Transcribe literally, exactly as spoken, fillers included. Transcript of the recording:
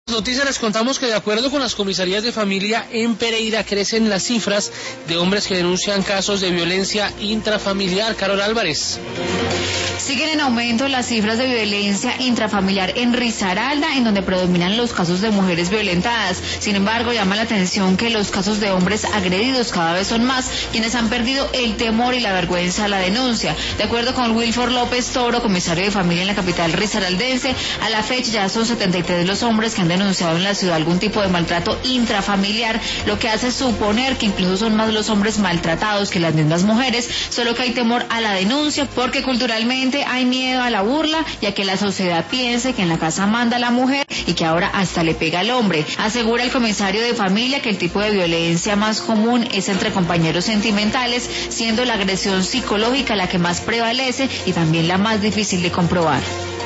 Noticias les contamos que de acuerdo con las comisarías de familia en Pereira crecen las cifras de hombres que denuncian casos de violencia intrafamiliar. Carol Álvarez. Siguen en aumento las cifras de violencia intrafamiliar en Risaralda, en donde predominan los casos de mujeres violentadas. Sin embargo, llama la atención que los casos de hombres agredidos cada vez son más, quienes han perdido el temor y la vergüenza a la denuncia. De acuerdo con Wilford López Toro, comisario de familia en la capital risaraldense, a la fecha ya son setenta y tres los hombres que han denunciado en la ciudad algún tipo de maltrato intrafamiliar, lo que hace suponer que incluso son más los hombres maltratados que las mismas mujeres, solo que hay temor a la denuncia porque culturalmente hay miedo a la burla, ya que la sociedad piense que en la casa manda la mujer y que ahora hasta le pega al hombre. Asegura el comisario de familia que el tipo de violencia más común es entre compañeros sentimentales, siendo la agresión psicológica la que más prevalece y también la más difícil de comprobar.